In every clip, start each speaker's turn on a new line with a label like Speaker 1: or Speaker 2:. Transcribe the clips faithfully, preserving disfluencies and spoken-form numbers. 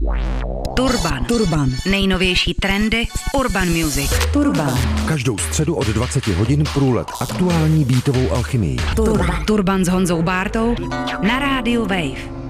Speaker 1: Turban. Turban. Nejnovější trendy v Urban Music. Turban.
Speaker 2: Každou středu od dvacet hodin průlet aktuální beatovou alchymii.
Speaker 1: Turban. Turban s Honzou Bártou na rádiu Wave.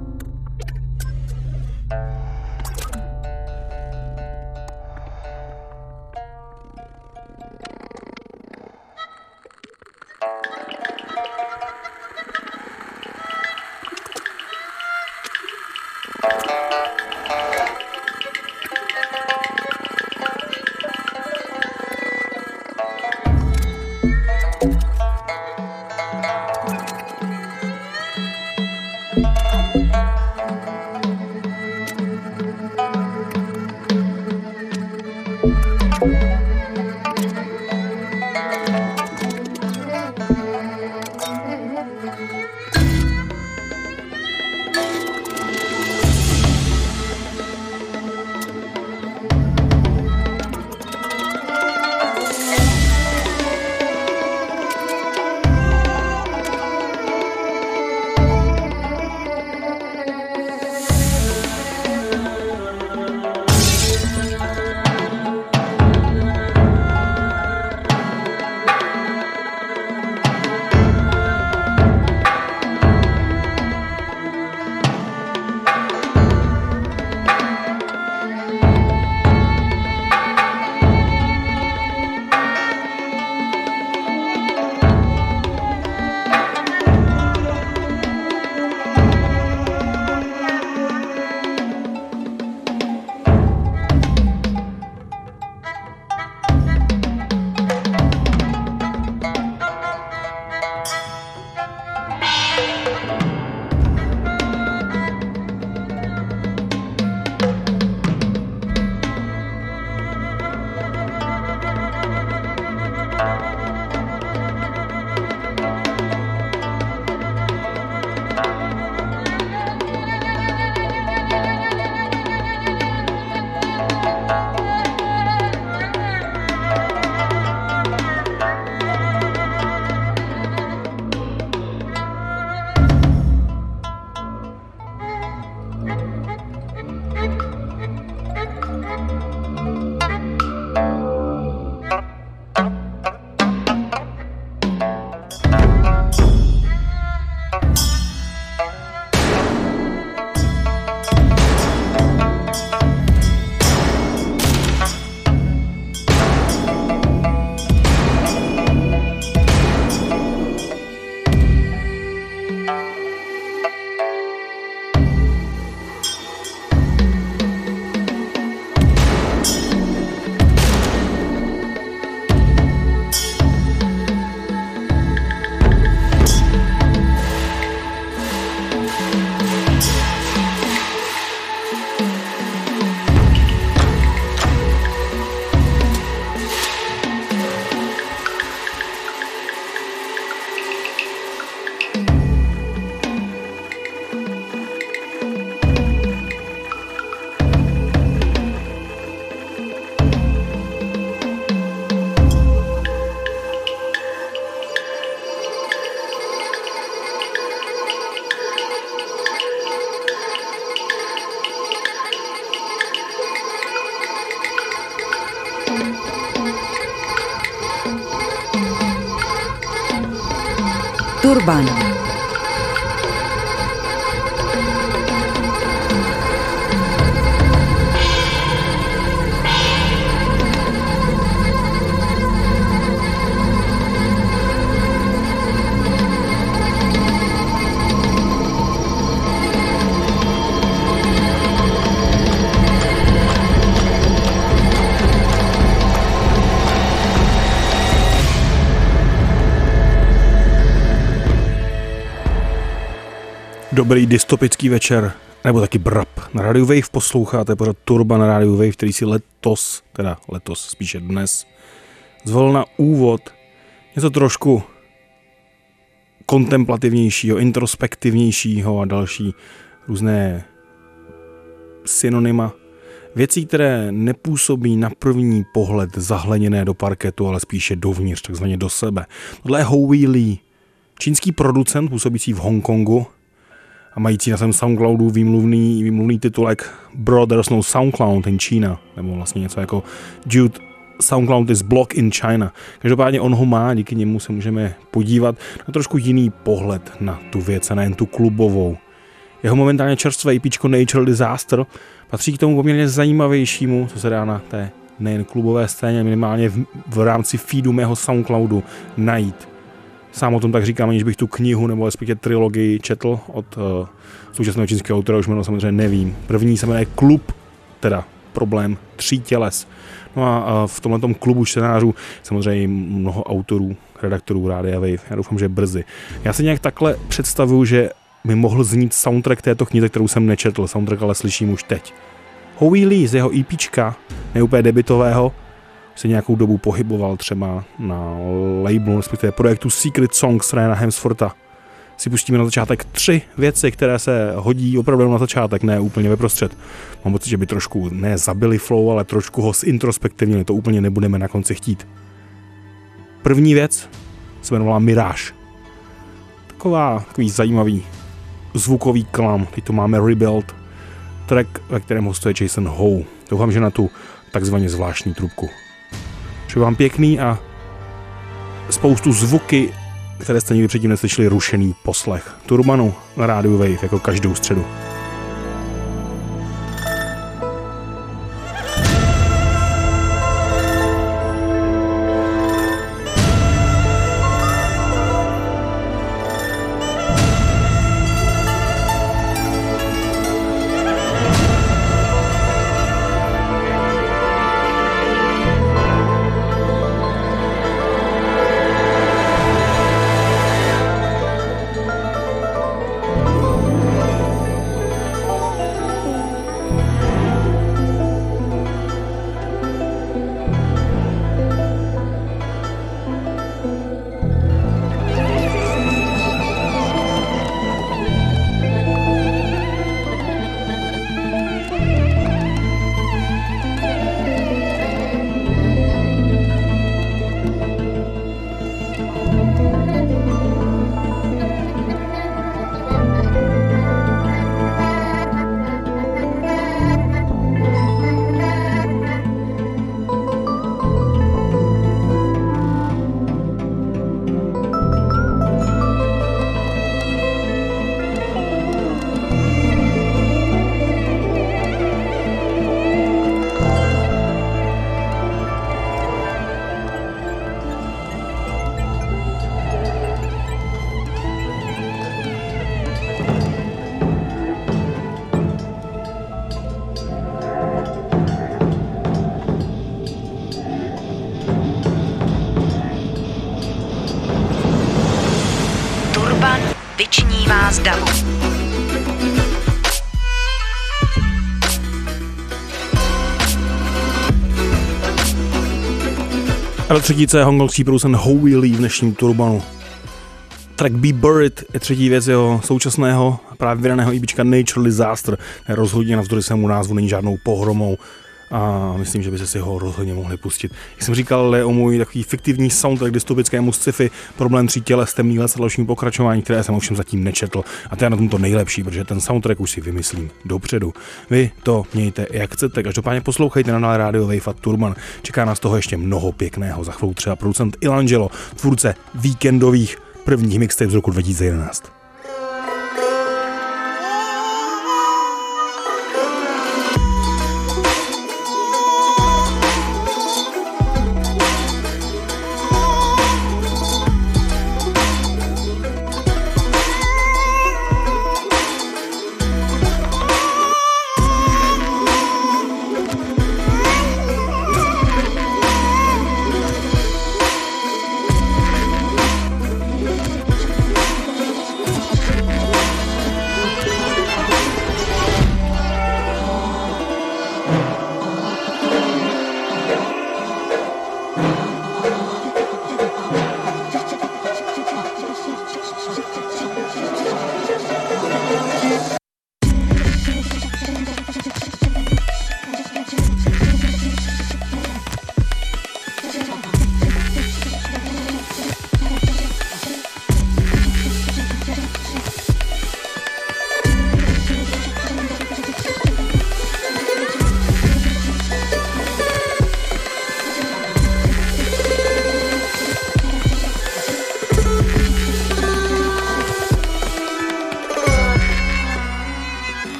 Speaker 1: Turban.
Speaker 3: Dobrý dystopický večer, nebo taky brap. Na rádiu Wave posloucháte pořád Turban na rádiu Wave, který si letos, teda letos, spíše dnes, zvolil na úvod něco trošku kontemplativnějšího, introspektivnějšího a další různé synonyma. Věcí, které nepůsobí na první pohled zahleněné do parketu, ale spíše dovnitř, takzvaně do sebe. Tohle je Howie Lee, čínský producent působící v Hongkongu, a mající na svém Soundcloudu výmluvný, výmluvný titulek Bro, there's no Soundcloud in China, nebo vlastně něco jako Dude, Soundcloud is block in China. Každopádně on ho má, díky němu se můžeme podívat na trošku jiný pohled na tu věc, a nejen tu klubovou. Jeho momentálně čerstvé EPčko Natural Disaster patří k tomu poměrně zajímavějšímu, co se dá na té nejen klubové scéně, minimálně v, v rámci feedu mého Soundcloudu najít. Sám o tom tak říkám, aniž bych tu knihu nebo respektive trilogii četl od uh, současného čínského autora, už jméno samozřejmě nevím. První se jmenuje Klub, teda problém tří těles. No a uh, v tomhletom klubu čtenářů samozřejmě mnoho autorů, redaktorů Rádia Wave. Já doufám, že brzy. Já si nějak takhle představuju, že mi mohl znít soundtrack této knihy, kterou jsem nečetl. Soundtrack ale slyším už teď. Howie Lee z jeho EPčka, neúplně debitového, se nějakou dobu pohyboval třeba na labelu, respektive projektu Secret Songs Ryana Hemswortha. Si pustíme na začátek tři věci, které se hodí opravdu na začátek, ne úplně ve prostřed. Mám pocit, že by trošku ne zabili flow, ale trošku ho zintrospektivnili, to úplně nebudeme na konci chtít. První věc se jmenovala Mirage. Taková, takový zajímavý zvukový klam. Teď tu máme Rebuild, track, ve kterém hostuje Jason Howe. Doufám, že na tu takzvaně zvláštní trubku. Přeji vám pěkný a spoustu zvuky, které jste nikdy předtím neslyšeli, rušený poslech. Turbanu na rádiu Wave jako každou středu.
Speaker 1: Vyčnívá z davu.
Speaker 3: A do třetíce je hongkongský producent Howie Lee v dnešním Turbanu. Track Be Buried je třetí věc jeho současného právě vydaného EPčka Natural Disaster. Rozhodně navzdory svému názvu není žádnou pohromou a myslím, že by se si ho rozhodně mohli pustit. Jak jsem říkal, je o můj takový fiktivní soundtrack dystopickému sci-fi Problém tří těles, Temný les a dalšímu pokračování, které jsem ovšem zatím nečetl. A to je na tom to nejlepší, protože ten soundtrack už si vymyslím dopředu. Vy to mějte jak chcete, každopádně poslouchejte na rádio Wave a Turban. Čeká nás toho ještě mnoho pěkného. Za chvíli třeba producent Ilangelo, tvůrce víkendových prvních mixtape z roku dva tisíce jedenáct.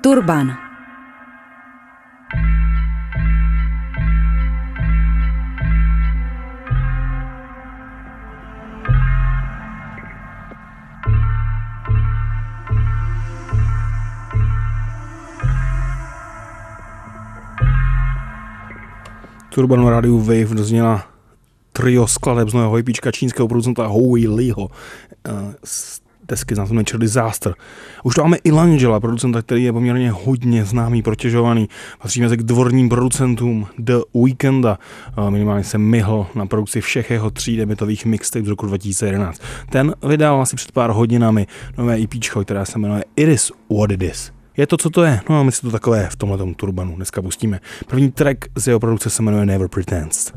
Speaker 1: Turban.
Speaker 3: Turban v rádiu Wave dozněla trio skladeb z nového EPčka čínského producenta Howie Leeho z desky znamená Disaster. Už to máme i Langela, producenta, který je poměrně hodně známý, protěžovaný. Patří mezi k dvorním producentům The Weekenda. Minimálně se myhl na produkci všech jeho tří debitových mixtapes z roku dva tisíce jedenáct. Ten vydal asi před pár hodinami nové EPčko, které se jmenuje It Is What It Is. Je to, co to je? No a my si to takové v tomhletom Turbanu dneska pustíme. První track z jeho produkce se jmenuje Never Pretends.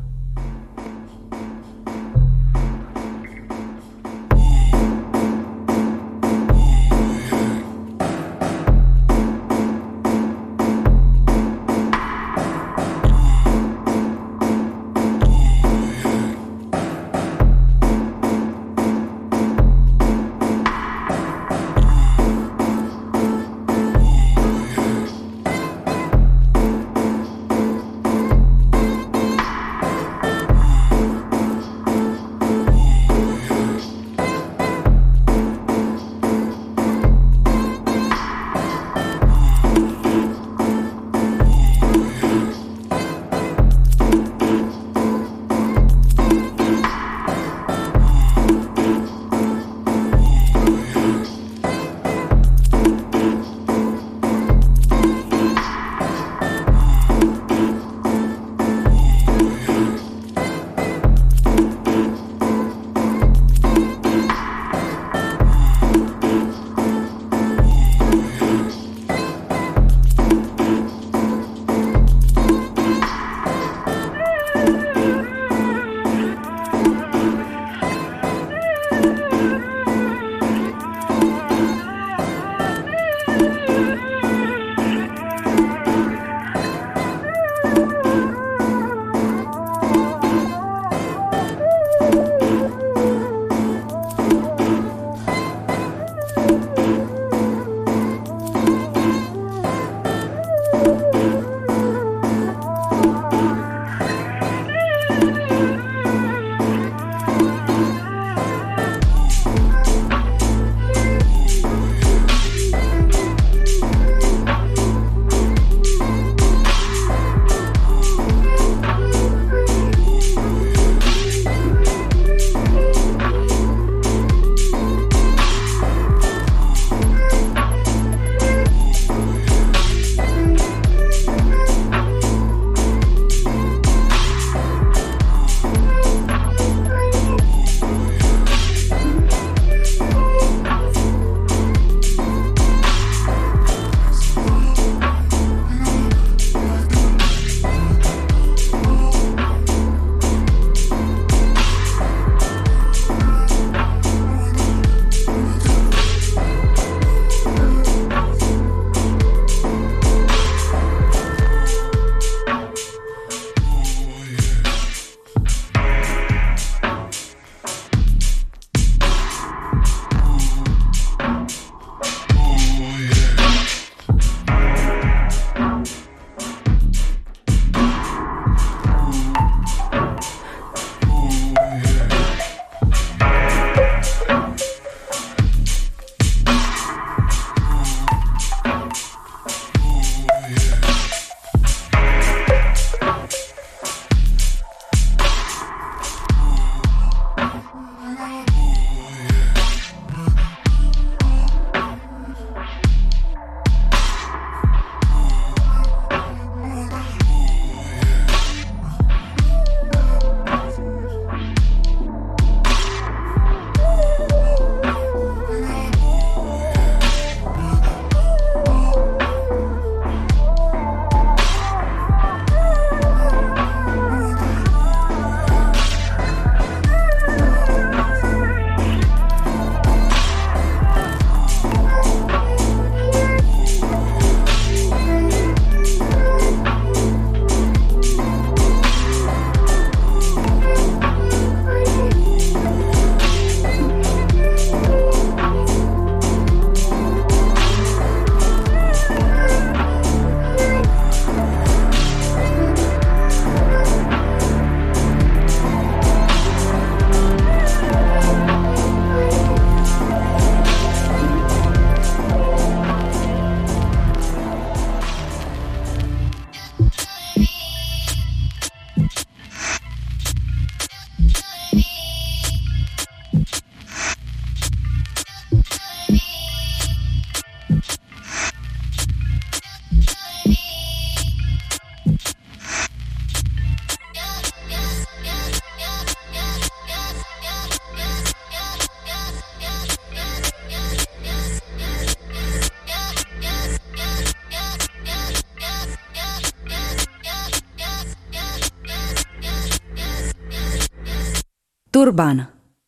Speaker 1: Turban.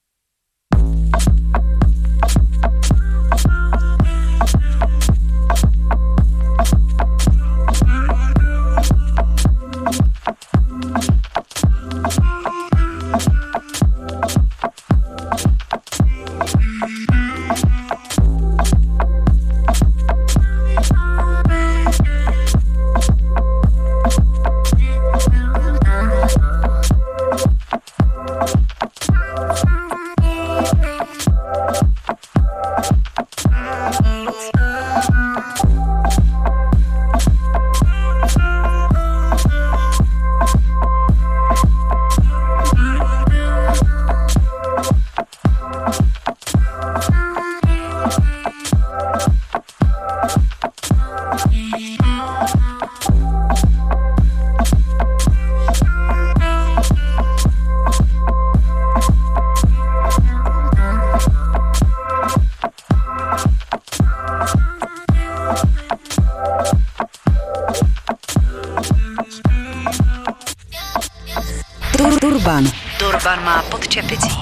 Speaker 1: Turban. Turban má pod čepicí.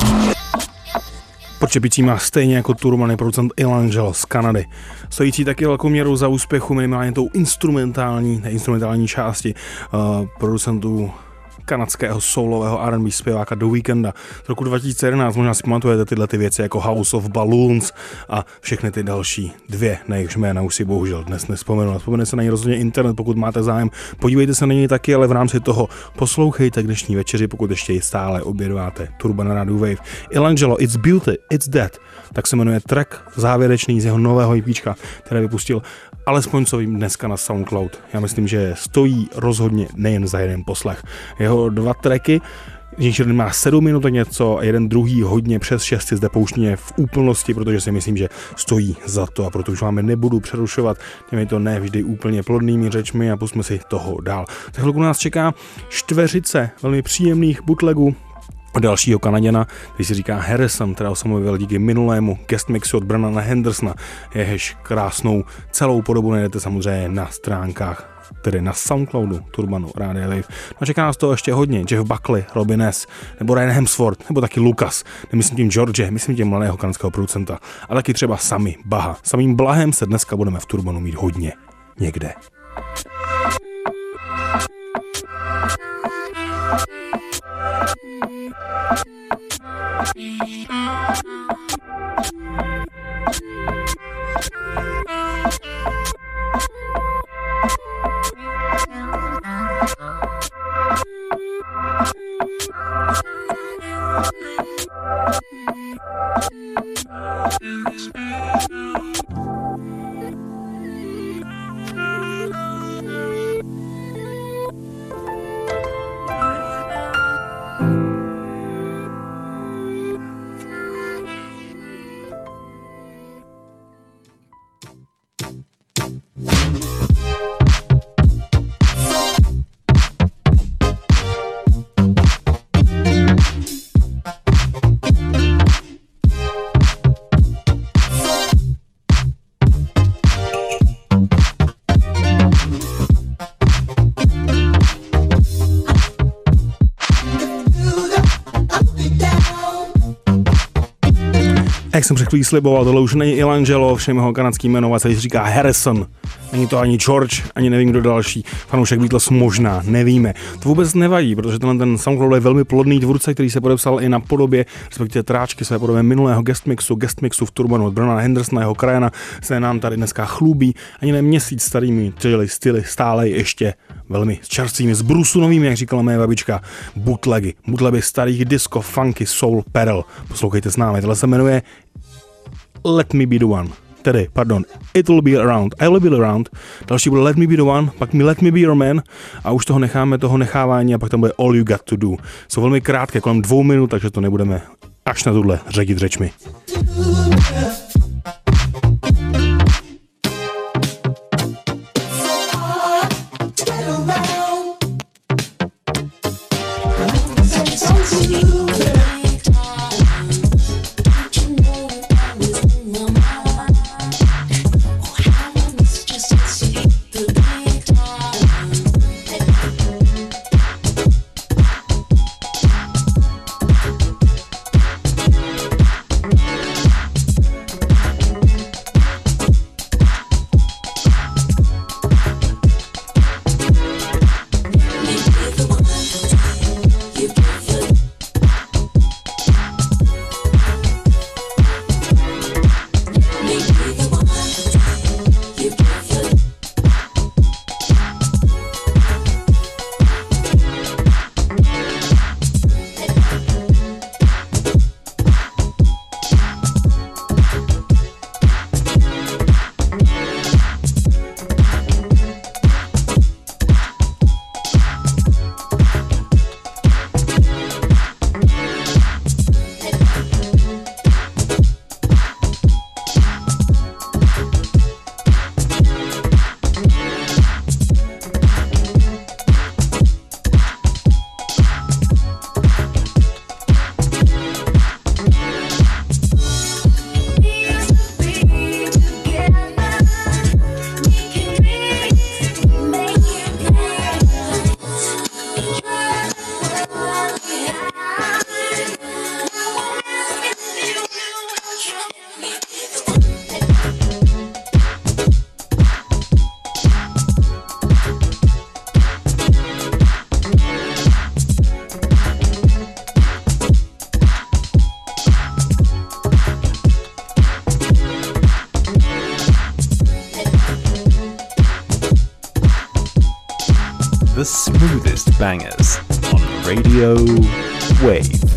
Speaker 3: Pod čepicí má stejně jako Turban je producent Ilangelo z Kanady. Stojící taky velkou měrou za úspěchu minimálně tou instrumentální, neinstrumentální části uh, producentů kanadského soulového R and B zpěváka The Weeknda. Z roku dva tisíce jedenáct možná si pamatujete tyhle ty věci jako House of Balloons a všechny ty další dvě, na jejichž jména už si bohužel dnes nespomenu. Vzpomene se na ně rozhodně internet, pokud máte zájem. Podívejte se na něj taky, ale v rámci toho poslouchejte k dnešní večeři, pokud ještě stále obědváte Turban na Radio Wave. Ilangelo, It's Beauty, It's Dead, tak se jmenuje track závěrečný z jeho nového EPčka, které vypustil alespoň co vím dneska na SoundCloud. Já myslím, že stojí rozhodně nejen za jeden poslech. Jeho dva tracky, jeden má sedm minut a něco a jeden druhý hodně přes šest si zde pouštíme v úplnosti, protože si myslím, že stojí za to a proto už vám nebudu přerušovat těmi to ne vždy úplně plodnými řečmi a pusme si toho dál. Za chvilku nás čeká čtveřice velmi příjemných bootlegů od dalšího Kanaděna, který si říká Harrison, kterého jsem objevil díky minulému guest mixu od Brannana Hendersona. Jehež krásnou celou podobu najdete samozřejmě na stránkách, tedy na Soundcloudu Turbanu Radio Wave. No čeká nás to ještě hodně. Jeff Buckley, Robin S., nebo Ryan Hemsworth, nebo taky Lucas. Nemyslím tím George, myslím tím mladého kanadského producenta. A taky třeba Sami Baha. Samým blahem se dneska budeme v Turbanu mít hodně. Někde. Jak jsem před chvílí sliboval, tohle už není Ilangelo, všem jeho kanadský jméno, se říká Harrison. Není to ani George, ani nevím kdo další. Fanoušek Beatles možná, nevíme. To vůbec nevadí, protože tenhle ten SoundCloud je velmi plodný tvůrce, který se podepsal i na podobě, respektive tráčky své podobě minulého guest mixu, guest mixu v Turbanu od Brannana Hendersona, jeho krajana se nám tady dneska chlubí. Ani ne měsíc starými styly, styly stále ještě velmi čerstvými, zbrusunovými, jak říkala moje babička, bootlegy. Bootlegy starých disco, funky, soul, pedal. Poslouchejte s námi, tohle se jmenuje Let Me Be The One. Tedy, pardon, It Will Be Around, I Will Be Around, další bude Let Me Be The One, pak mi Let Me Be Your Man a už toho necháme, toho nechávání a pak tam bude All You Got To Do. Jsou velmi krátké, kolem dvou minut, takže to nebudeme až na tuhle ředit řečmi.
Speaker 4: the smoothest bangers on Radio Wave.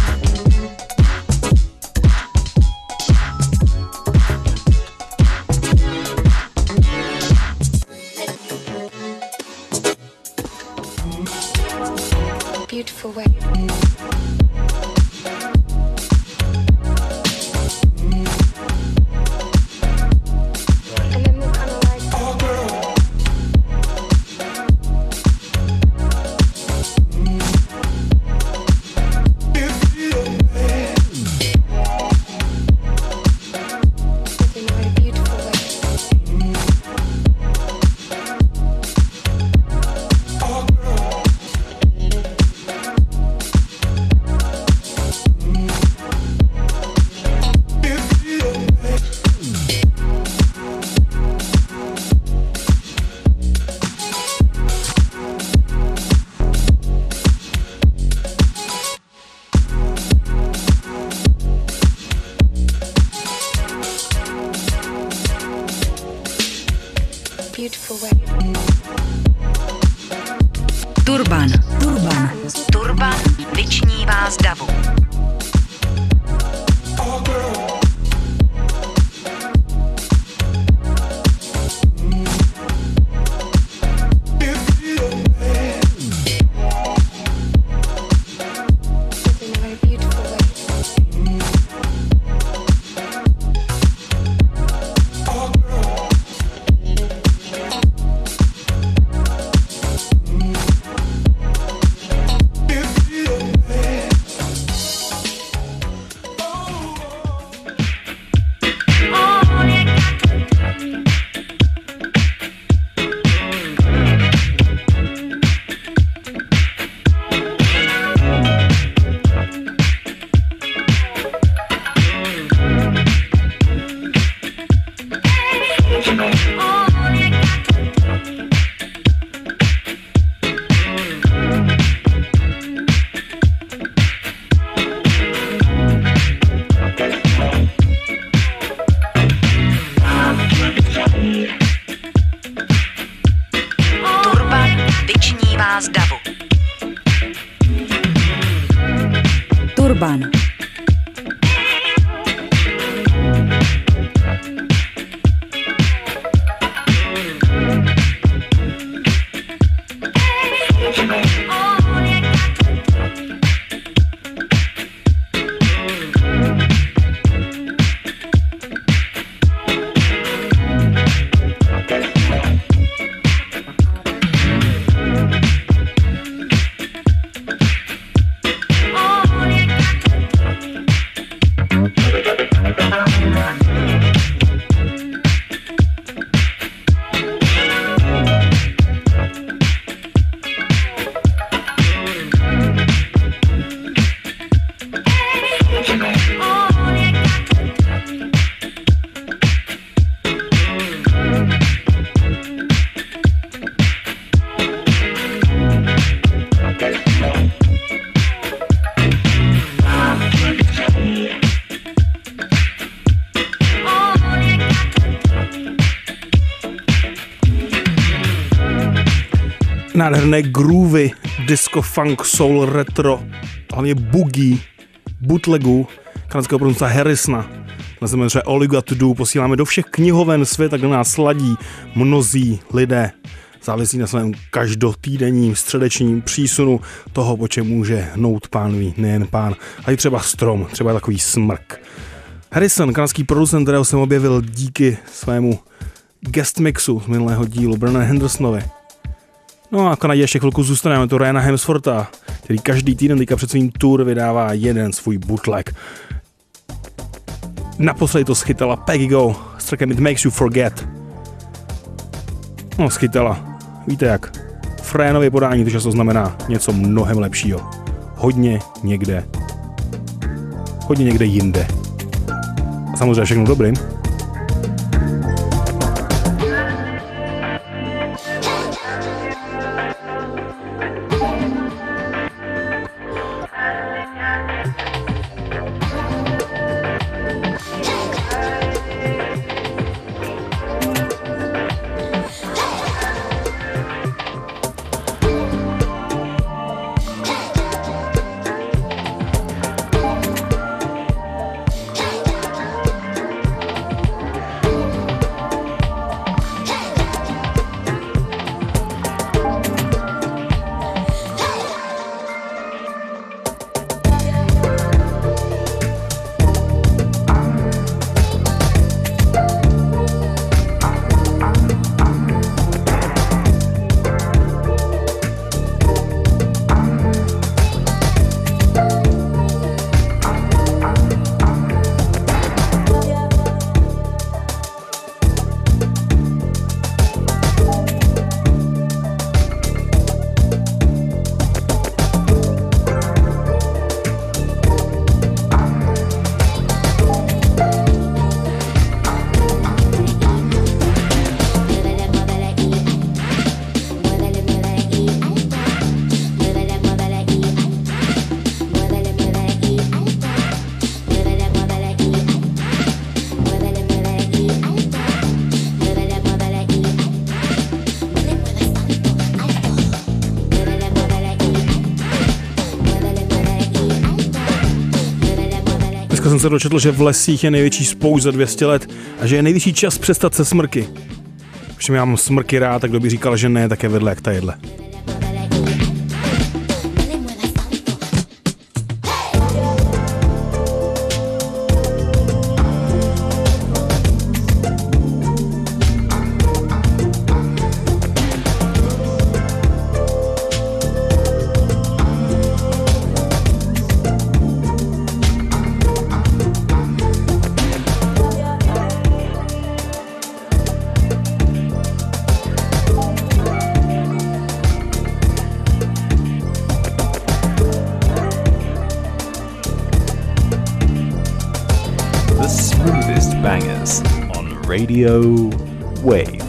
Speaker 5: Beautiful way.
Speaker 1: Turban. Turban. Turban vyčnívá z davu. z davu. Turban.
Speaker 3: Nádherné groovy, disco, funk, soul, retro, hlavně boogie, bootlegů, kanadského producenta Harrisona. Na se jmenuje All You Got To Do, posíláme do všech knihoven světa, kde nás sladí mnozí lidé. Závisí na svém každotýdenním středečním přísunu toho, po čem může hnout pánví, nejen pán, ale i třeba strom, třeba takový smrk. Harrison, kanadský producent, kterého jsem objevil díky svému guest mixu z minulého dílu, Brennan Hendersonovi. No a Kanadě ještě chvilku zůstaneme, to Ryana Hemswortha, který každý týden teďka před svým tour vydává jeden svůj bootleg. Naposledy to schytala Peggy Go s trackem It Makes You Forget. No, schytala. Víte jak? Frénově podání to často znamená něco mnohem lepšího. Hodně někde. Hodně někde jinde. A samozřejmě všechno dobrým. se dočetl, že v lesích je největší spoušť za dvě stě let a že je nejvyšší čas přestat se smrky. Všem já mám smrky rád, tak kdo by říkal, že ne, tak je vedle jak ta jedle.
Speaker 4: Radio Wave.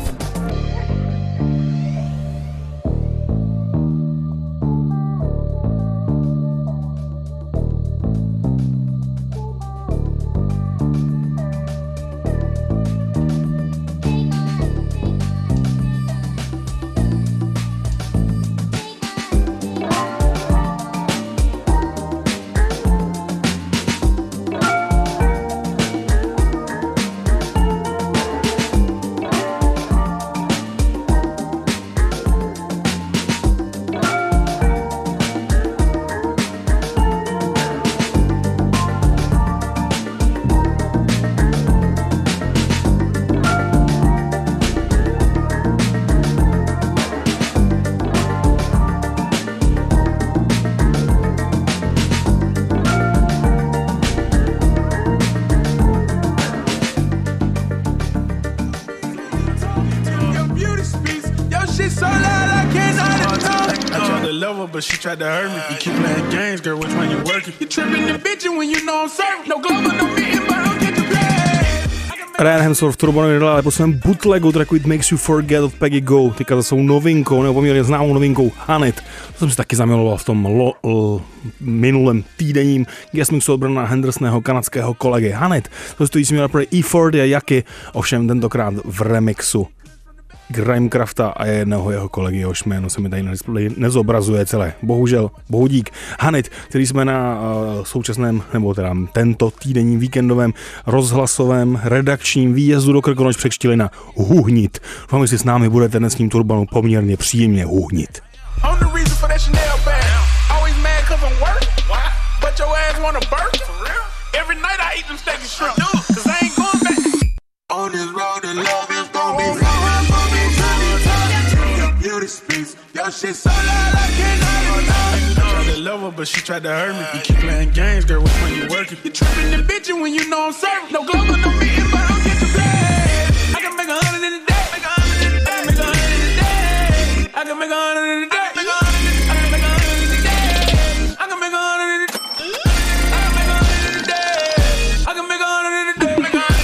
Speaker 6: But she tried to hurt me. You keep playing games, girl. Which one you working? You tripping and bitching when you know I'm serving. No global, no meeting, but I'll get the play.
Speaker 3: Ryan Hemsworth v Turbo nedal, ale po svém bootlegu tracku It Makes You Forget od Peggy Go. Teďka to jsou novinkou, nebo poměrně známou novinkou Honey. To jsem si taky zamiloval v tom lo, l, minulém týdenním guest mixu od Brana Hendersonného kanadského kolegy Honey. To stojí si měl pro E čtyři a Jaky, ovšem tentokrát v remixu Grimecrafta a jednoho jeho kolegy, jehož jméno se mi tady na displeji nezobrazuje celé. Bohužel, bohudík. Hanit, který jsme na uh, současném, nebo teda tento týdenním víkendovém rozhlasovém redakčním výjezdu do Krkonoš překštili na huhnit. Doufám, že si s námi budete dnes s tím Turbanu poměrně příjemně huhnit.
Speaker 6: Yo, shit so loud, I cannot ignore. I tried to love her, but she tried to hurt me. You keep playing games, girl, which one you working? You tripping and bitching when you know I'm serving. No global, no meeting, but I'll get the play. I can make a hundred in a day. I can make a hundred in a day. I can make a hundred in a day. I can make a hundred in a day. I can make a hundred in a day. I can make a hundred in a day.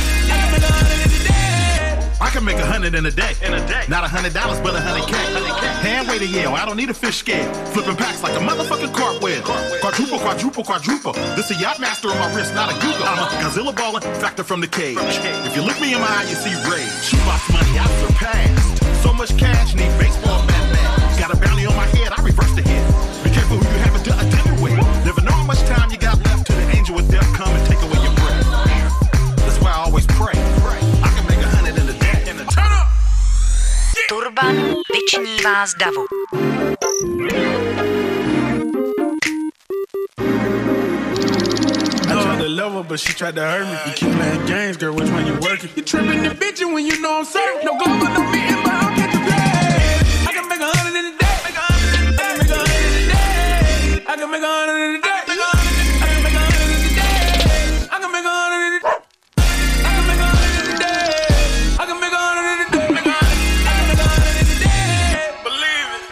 Speaker 6: I can make a hundred in a day. In a day. Not a hundred dollars, but a hundred K. Hand weight a yell, I don't need a fish scale. Flipping packs like a motherfucking cartwheel. Quadruple, quadruple, quadruple. This a yacht master on my wrist, not a Google. I'm a Godzilla ballin', factor from the cage. If you look me in my eye, you see rage. Shoebox money, I surpassed. So much cash, need baseball bat man. Got a bounty on my head, I reverse the hit. Be careful who you have to attend with. Never know how much time you got left till the angel with death come and take away your breath. That's why I always pray. I can make a hundred in a day. In the turn up.
Speaker 1: Turban vyčnívá z davu.
Speaker 6: I tried to love her, but she tried to hurt me. You keep playing games, girl, which one you working? You tripping and bitching when you know I'm serving. No global, no meeting, but I'll get the play. I can make a hundred in a day. I can make a hundred in a day. I can make a hundred in a day. I can make a hundred in a day. I can make a hundred in a day. I can make a hundred in a day. I can make a hundred in a day. I can make a hundred in a day. Believe it.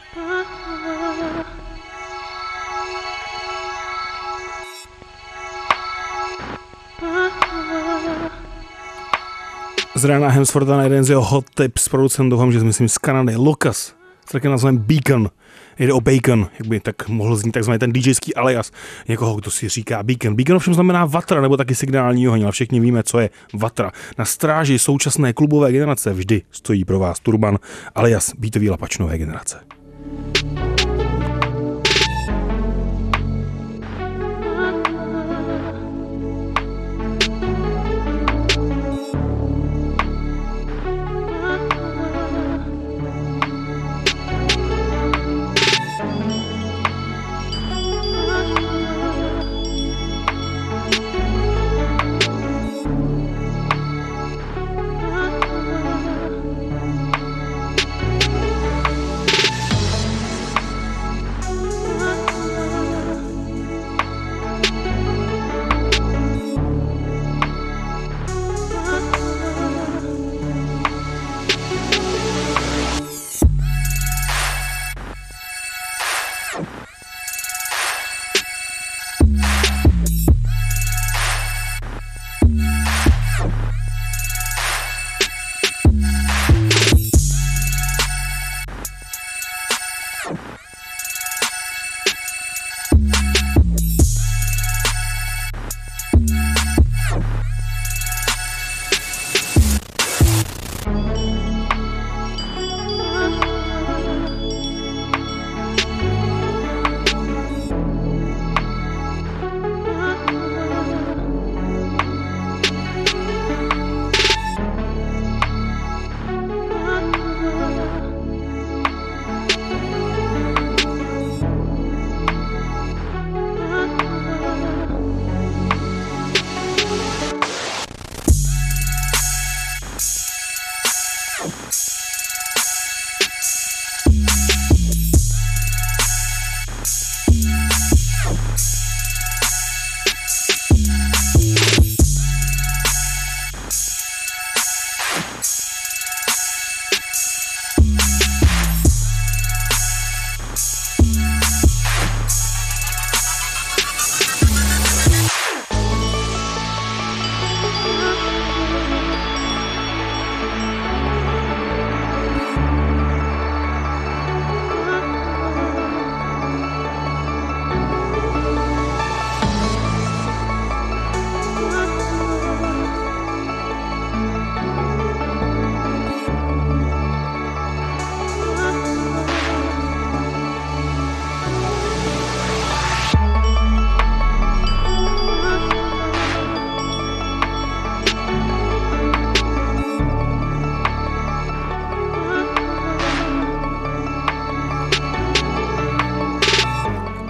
Speaker 3: Z Ryana Hemswortha na jeden z jeho hot tips, producent doufám, že myslím z Kanady, Lucas, s taky nazvem Beacon. Jde o Bacon, jak by tak mohl znít takzvaný ten DJský alias někoho, kdo si říká Beacon. Beacon ovšem znamená vatra, nebo taky signální oheň, ale všichni víme, co je vatra. Na stráži současné klubové generace vždy stojí pro vás Turban alias beatový lapač nové generace.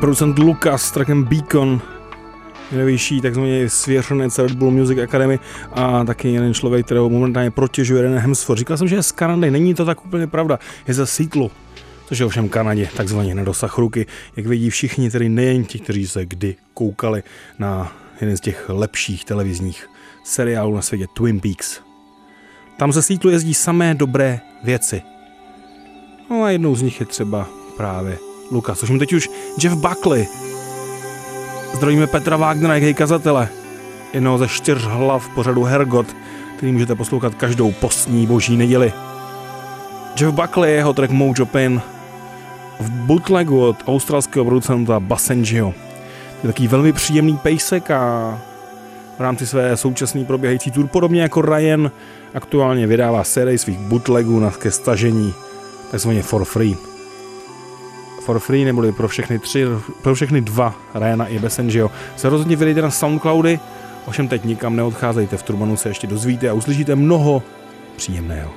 Speaker 3: producent Lucas s trackem Beacon, nejnovější takzvaný svěřenec Red Bull Music Academy a taky jeden člověk, kterého momentálně protěžuje René Hemsworth. Říkal jsem, že je z Kanady, není to tak úplně pravda, je ze Seattlu, což je ovšem Kanadě, takzvaně na dosah ruky, jak vidí všichni, tedy nejen ti, kteří se kdy koukali na jeden z těch lepších televizních seriálů na světě, Twin Peaks. Tam ze Seattlu jezdí samé dobré věci. No a jednou z nich je třeba právě Lucas, což teď už Jeff Buckley. Zdravíme Petra Wagnera, jak kazatele, jednoho ze čtyř hlav pořadu Hergot, který můžete poslouchat každou postní boží neděli. Jeff Buckley, jeho track Mojo Pin v bootlegu od australského producenta Bassengio. Je takový velmi příjemný pejsek a v rámci své současné probíhající tour, podobně jako Ryan, aktuálně vydává sérii svých bootlegů na ke stažení, takzvaně for free. For free, neboli pro všechny tři, pro všechny dva, Ryana i Bassengio, se rozhodně vydejte na Soundcloudy, ovšem teď nikam neodcházejte, v Turbanu se ještě dozvíte a uslyšíte mnoho příjemného.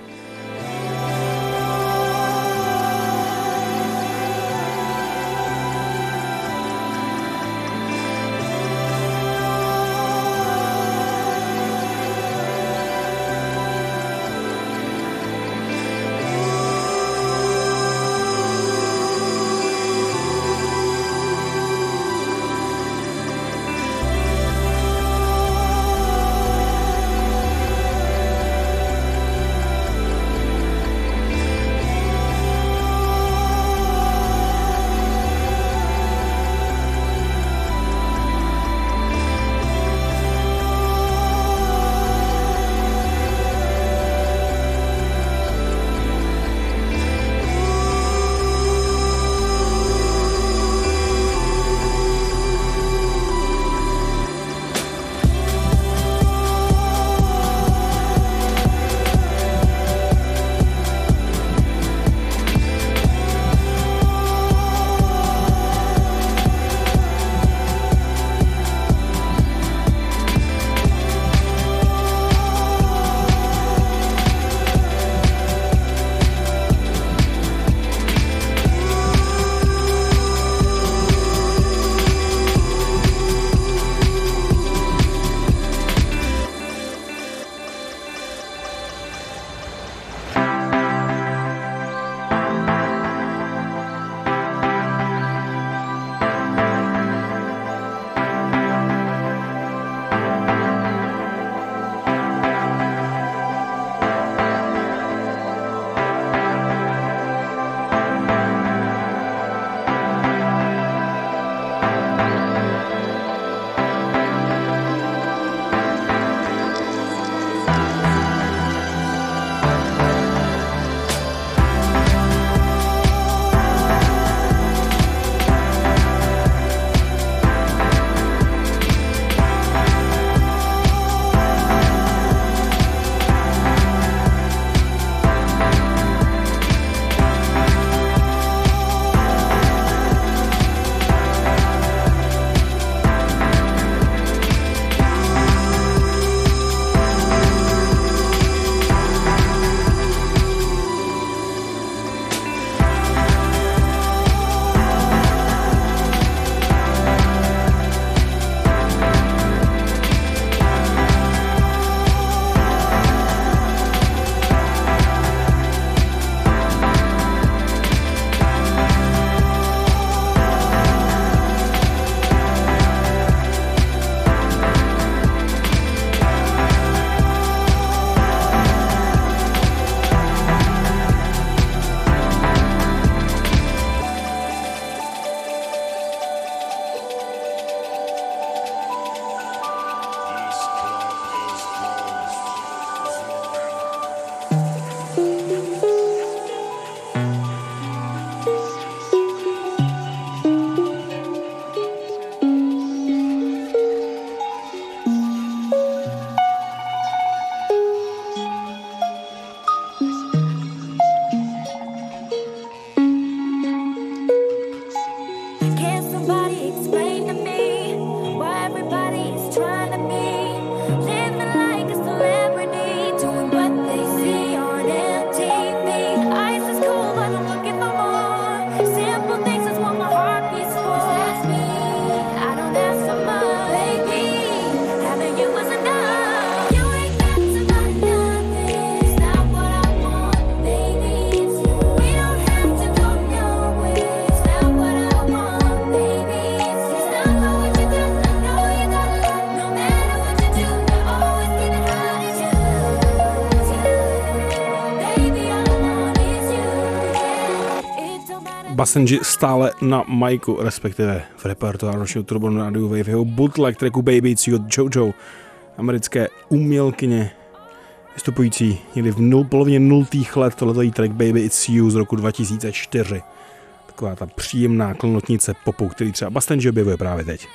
Speaker 3: Basenji stále na majku, respektive v repertoáru našeho Turbanu Radio Wave, jeho bootleg tracku Baby It's You od JoJo, americké umělkyně, vystupující někdy v nul, polovině nultých let, tohleto jí track Baby It's You z roku dva tisíce čtyři. Taková ta příjemná klnotnice popu, který třeba Basenji objevuje právě teď.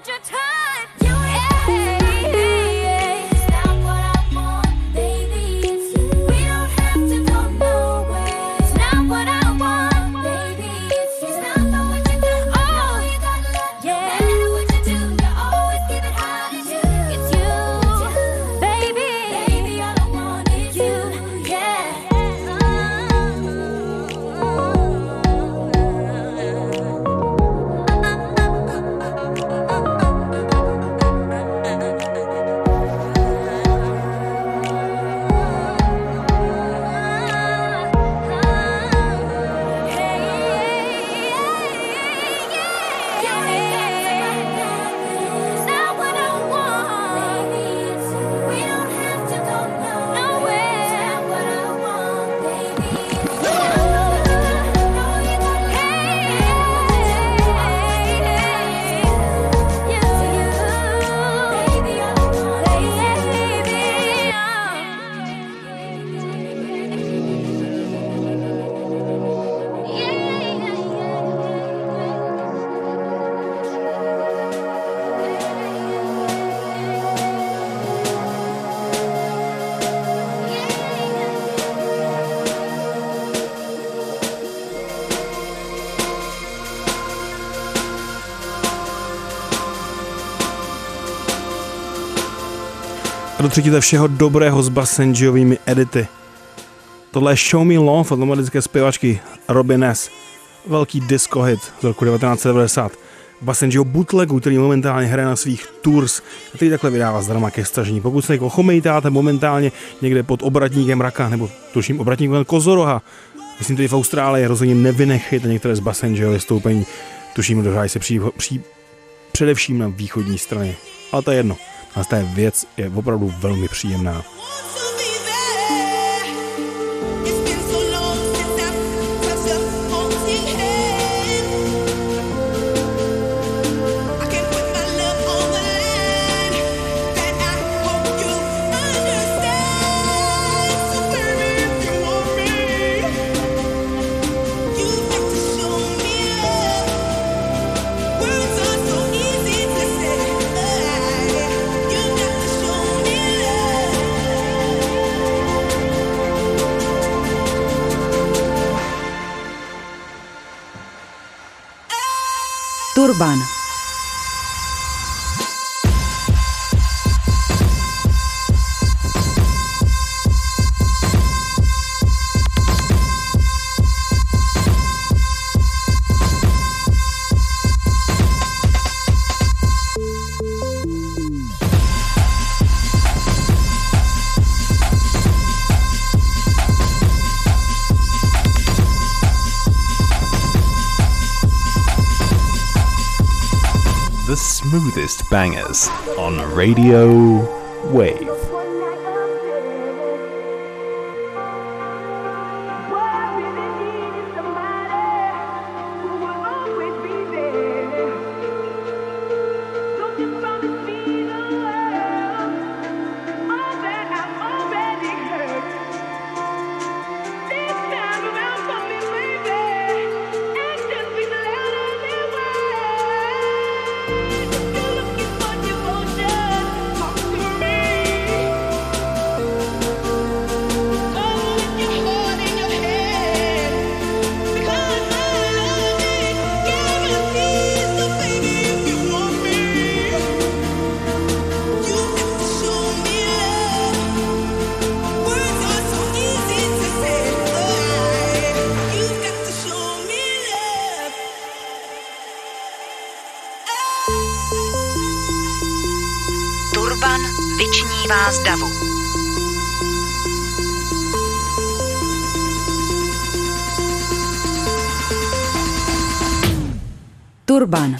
Speaker 3: Do třetíte všeho dobrého s Basenjiovými edity. Tohle je Show Me Love od nomadické zpěvačky Robin S. Velký disco hit z roku devatenáct set devadesát. Basenjiho bootlegu, který momentálně hraje na svých tours a který takhle vydává zdarma ke stažení. Pokud se jako chomejtáte momentálně někde pod obratníkem Raka nebo tuším obratníkem Kozoroha, myslím tedy v Austrálii, rozhodně nevynechejte některé z Basenjiho vystoupení. Tuším, dohrají se při, při, především na východní straně. Ale to je jedno. A ta věc je opravdu velmi příjemná.
Speaker 1: Turban.
Speaker 4: The smoothest bangers on Radio Wave.
Speaker 1: vyčnívá z davu. Turban.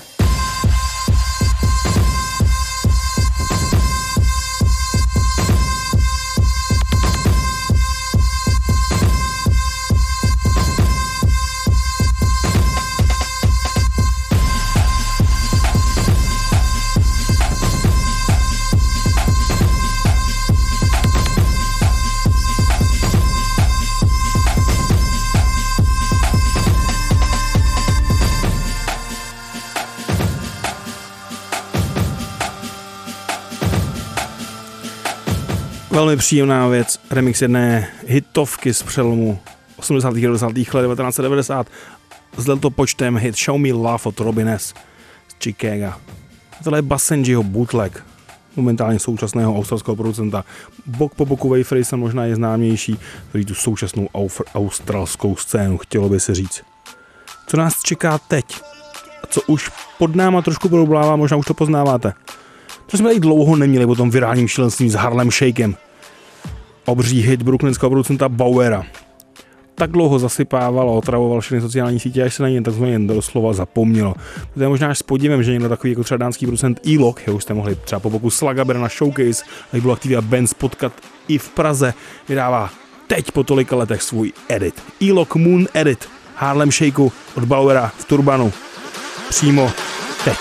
Speaker 3: Velmi příjemná věc, remix jedné hitovky z přelomu osmdesátých a devadesátých let devatenáct set devadesát s letopočtem hit Show Me Love od Robin S. z Chicaga. Tohle je Basenjiho bootleg, momentálně současného australského producenta. Bok po boku Wave Racer možná je známější, který tu současnou australskou scénu, chtělo by se říct. Co nás čeká teď? A co už pod náma trošku problémá, možná už to poznáváte. To jsme tady dlouho neměli po tom virálním šílenství s Harlem Shakem. Obří hit brooklynského producenta Bauera. Tak dlouho zasypával a otravoval všechny sociální sítě, až se na něj takzvaně doslova zapomnělo. To je možná až s podívem, že někdo takový jako třeba dánský producent E-Lock, jeho jste mohli třeba po boku Slagabera na Showcase, a byl aktivní a band potkat i v Praze, vydává teď po tolika letech svůj edit. E-Lock Moon Edit Harlem Shakeu od Bauera v Turbanu. Přímo teď.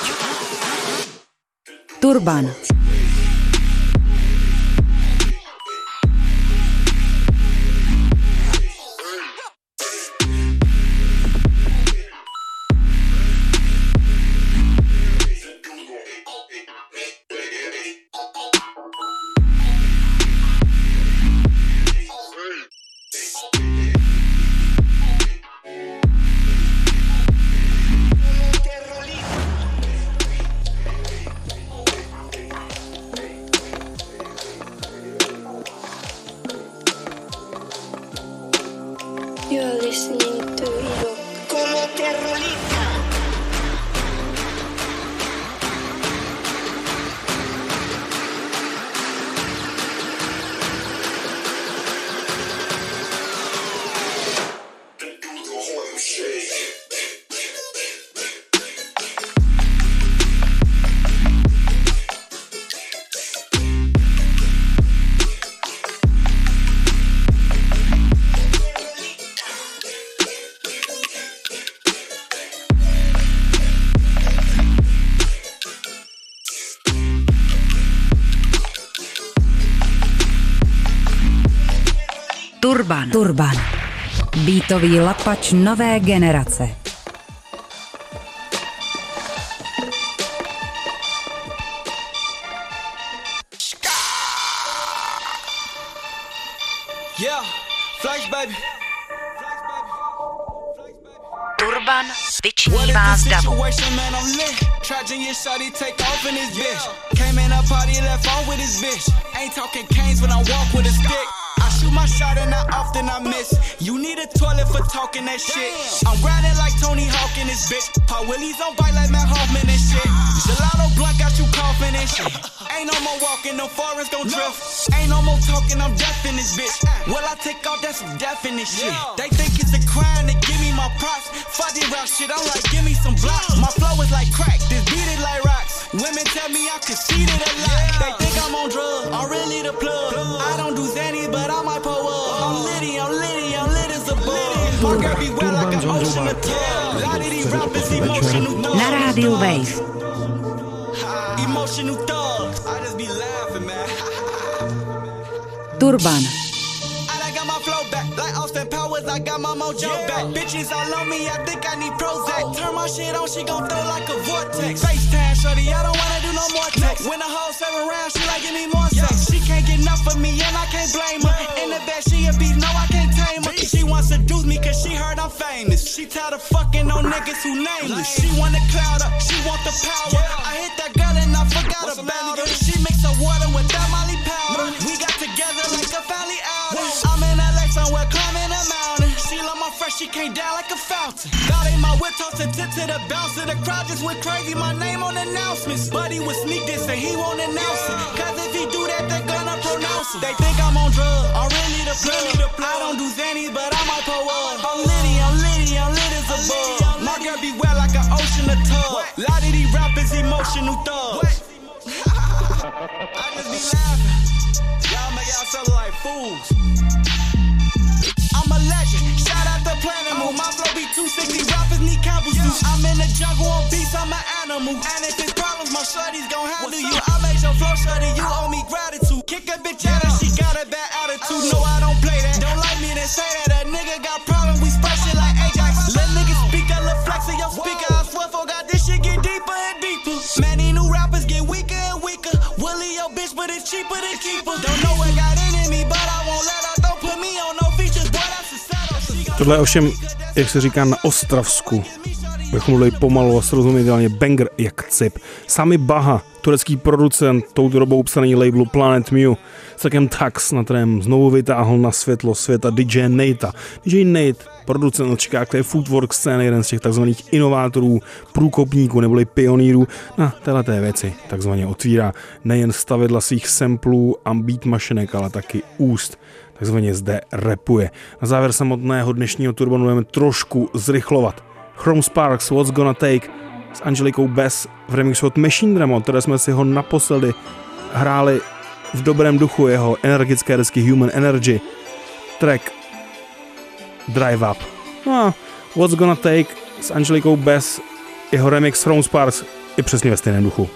Speaker 1: Turban.
Speaker 5: You're listening to Hero como terrorista.
Speaker 1: Turban. Turban. Beatový lapač nové generace.
Speaker 7: Yeah, flash baby.
Speaker 1: Turban vyčnívá z davu.
Speaker 7: Tragedy, your shawty take off in his bitch. Came in a party, left on with his bitch. Ain't talking canes when I walk with a stick. I shoot my shot and I often I miss. You need a toilet for talking that shit. I'm grinding like Tony Hawk in this bitch. Pop Willies on bike like Matt Hoffman and shit. Gelato blunt got you coughing and shit. Ain't no more walking, no foreigns gon' drift. Ain't no more talking, I'm deaf in this bitch. Well, I take off, that's some death in this shit. They think it's a crime to give me my props. Fuck this rap shit, I'm like, give me some blocks. My flow is like crack, this beat is like rocks. Women tell me I conceited a lot. They think I'm on drugs, I'm really the plug. I don't do Zanny, but I might pull up. I'm litty, I'm litty, I'm lit as a bug. My girl be wet like an ocean of tub. Lot of these rappers emotional thugs.
Speaker 1: Na rádiu Wave.
Speaker 7: Emotional thugs. I just be laughing, man.
Speaker 1: Turban.
Speaker 7: I got my flow back, like Austin Powers, I got my mojo back. Bitches all on me, I think I need Prozac. Turn my shit on, she gon' throw like a vortex. FaceTime, shorty, I don't wanna do no more text. When the whole seven rounds, she like, give me more sex. She can't get enough of me, and I can't blame her. In the bed, she a beat, no, I can't tame her. She wants to seduce me, cause she heard I'm famous. She tired of fucking on niggas who nameless. She want the cloud up, she want the power. I hit that girl and I forgot about her. She mix her water with that Molly powder. We got together like a valley outer. I'm in L A somewhere climbing a mountain. She love my fresh, she came down like a fountain. God ain't my whip, tossing tip to the bouncer. The crowd just went crazy, my name on announcements. Buddy would sneak this and he won't announce it. Cause if he do that, they're gonna pronounce it. They think I'm on drugs, I'm really the plug. I don't do Zanny, but I might pull up. I'm litty, I'm litty, I'm lit as a bug. My girl be wet like an ocean of tub. Lot of these rappers emotional thugs. I just be laughing. Y'all make yourself like fools. I'm a legend. Shout out to Planet Moon. My flow be two sixty. Rappers need Campbell suits. I'm in the jungle on beats. I'm an animal. And if it's problems, my shorty's gon' handle you. I made your flow shorty. You owe me gratitude. Kick a bitch out and she got a bad attitude. No, I don't play that. Don't like me, then say that. That nigga got problems. We spray shit like Ajax. Let niggas speak. I look flex in your speaker. I swear for God, this shit get deeper and deeper. Man, these new rappers get weaker and weaker. Willie your bitch, but it's cheaper than keep her. Don't know what got in
Speaker 3: Tohle ovšem, jak se říká na ostravsku, bychom mluvili pomalu a srozumitelně, banger jak cip. Sami Baha, turecký producent, touto dobou psaný labelu Planet Mu, s takem Tax, na kterém znovu vytáhl na světlo světa D J Nate. D J Nate, producent od Chicago, je footwork scény, jeden z těch takzvaných inovátorů, průkopníků neboli pionýrů na téhleté věci. Takzvaně otvírá nejen stavidla svých samplů a beat mašinek, ale taky úst. Takzvaně zde rapuje. Na závěr samotného dnešního turbanu budeme trošku zrychlovat. Chrome Sparks, What's Gonna Take s Angelikou Bass v remixu od Machine Drum, které jsme si ho naposledy hráli v dobrém duchu, jeho energické desky Human Energy, track Drive Up. No a What's Gonna Take s Angelikou Bass, jeho remix Chrome Sparks je přesně ve stejném duchu.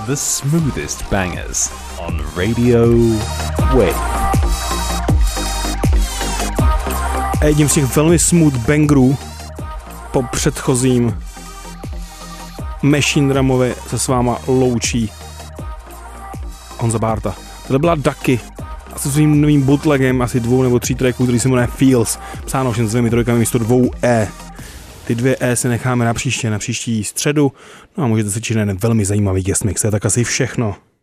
Speaker 4: The smoothest bangers on Radio Wave.
Speaker 3: A jedním z těch velmi smooth bangerů po předchozím Machine Drumovi se s váma loučí Honza Bárta. Tohle byla Ducky a se svým novým bootlegem asi dvou nebo tří tracků, který se jmenuje Feels, psáno všem svými trojkami místo dvou E. Ty dvě E se necháme na příště, na příští středu, no a můžete se činit velmi zajímavý guest mix, to je tak asi všechno.